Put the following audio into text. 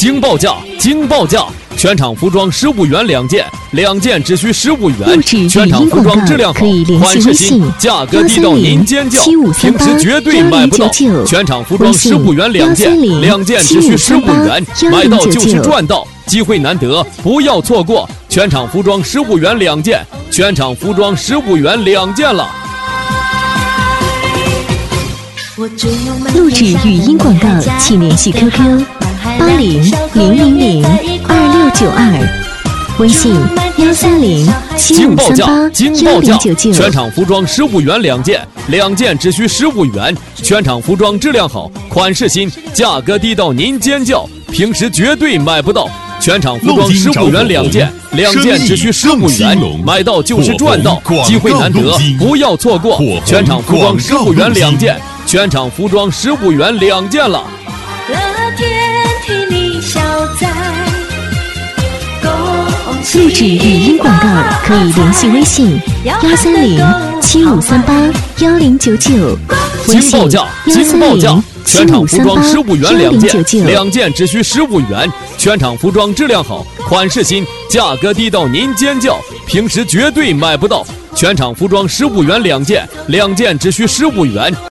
惊爆价！惊爆价！全场服装15元2件，2件只需15元。全场服装质量好，款式新，价格低到您尖叫，平时绝对买不到。全场服装15元2件，2件只需15元，买到就是赚到，机会难得，不要错过。全场服装15元2件，全场服装15元2件了。 录制语音广告，请联系 QQ8000026692，微信13075381099。 全场服装15元2件，2件只需15元。全场服装质量好，款式新，价格低到您尖叫，平时绝对买不到。全场服装15元2件，2件只需15元，买到就是赚到，机会难得，不要错过。全场服装15元2件，全场服装15元2件了。 录制语音广告可以联系微信13075381099，微信13075381099。 全场服装15元2件，2件只需15元。全场服装质量好，款式新，价格低到您尖叫，平时绝对买不到。全场服装15元2件，2件只需15元。